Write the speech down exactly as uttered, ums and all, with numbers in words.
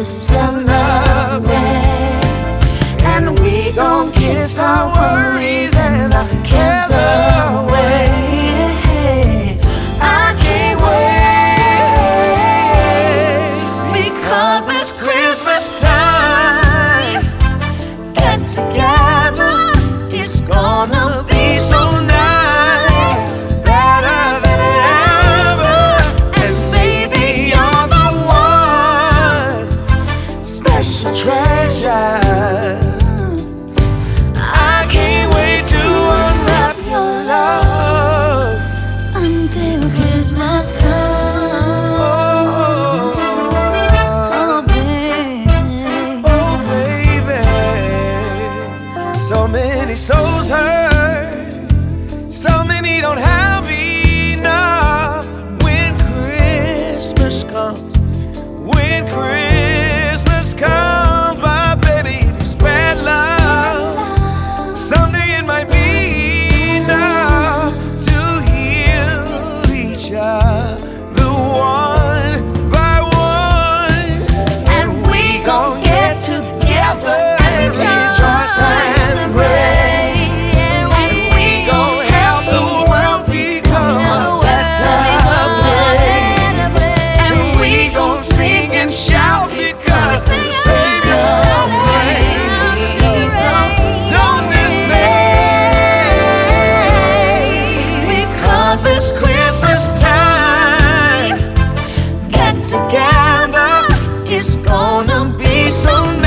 to celebrate, and we gon' kiss our worries and our cares away. I can't wait, because it's Christmas time. Get together, it's gonna be so nice, better than ever. And baby, you're the one, special treasure. I can't wait to unwrap your love until Christmas comes. Oh, baby. Oh, baby. So many souls hurt, so many don't have enough. When Christmas comes, when Christmas comes, my baby, if you spread love, someday it might be enough to heal each other one by one. And we gon' get together and rejoice and pray, and we gon' help the world become a better place. And we gon' sing and shout because the Savior reigns. Don't dismay, because it's Christmas time. Get together, it's gonna be so nice.